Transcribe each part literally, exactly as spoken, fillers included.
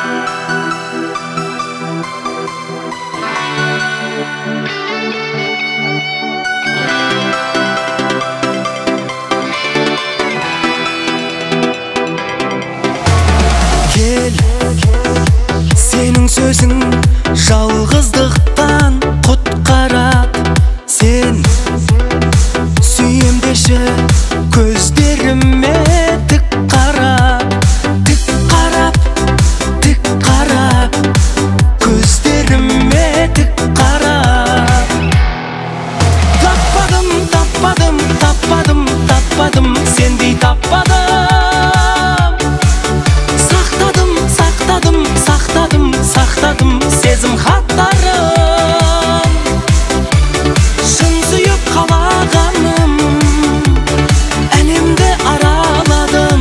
Senin sözün жалғыздықтан құтқарат. Сен сүйем деші көздеріме тік қарап, тік қарап, тік қарап, көздеріме тік қарап. Таппадым, таппадым, таппадым, таппадым, сендей таппадым. Сақтадым сезім хаттарын, шын сүйіп қалағаным, әлемді араладым.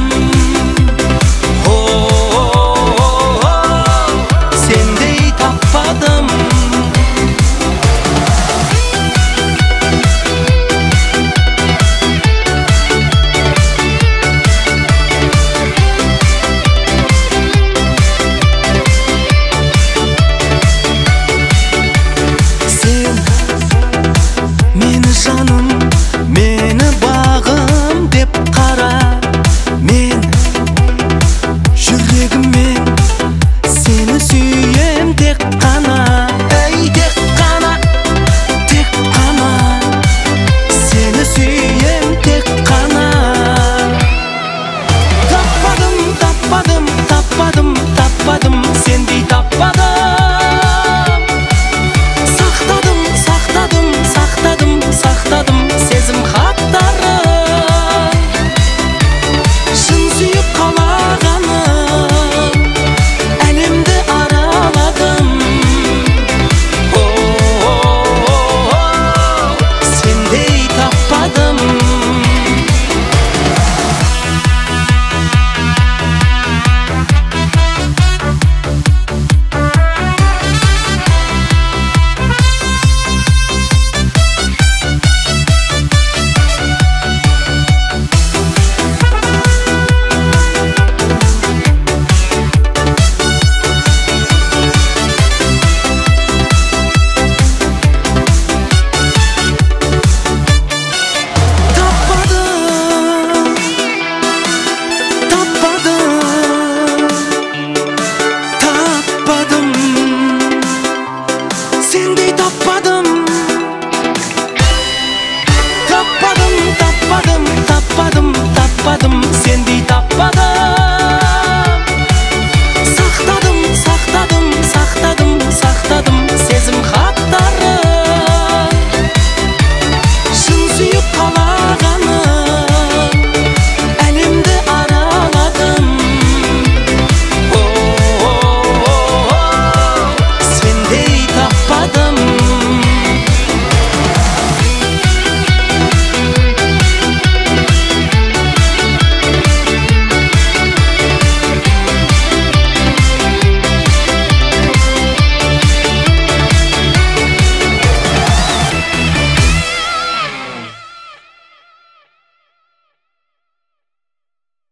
О-о-о, сендей таппадым. Жаным, мені бағым деп қара, мен жүрегіме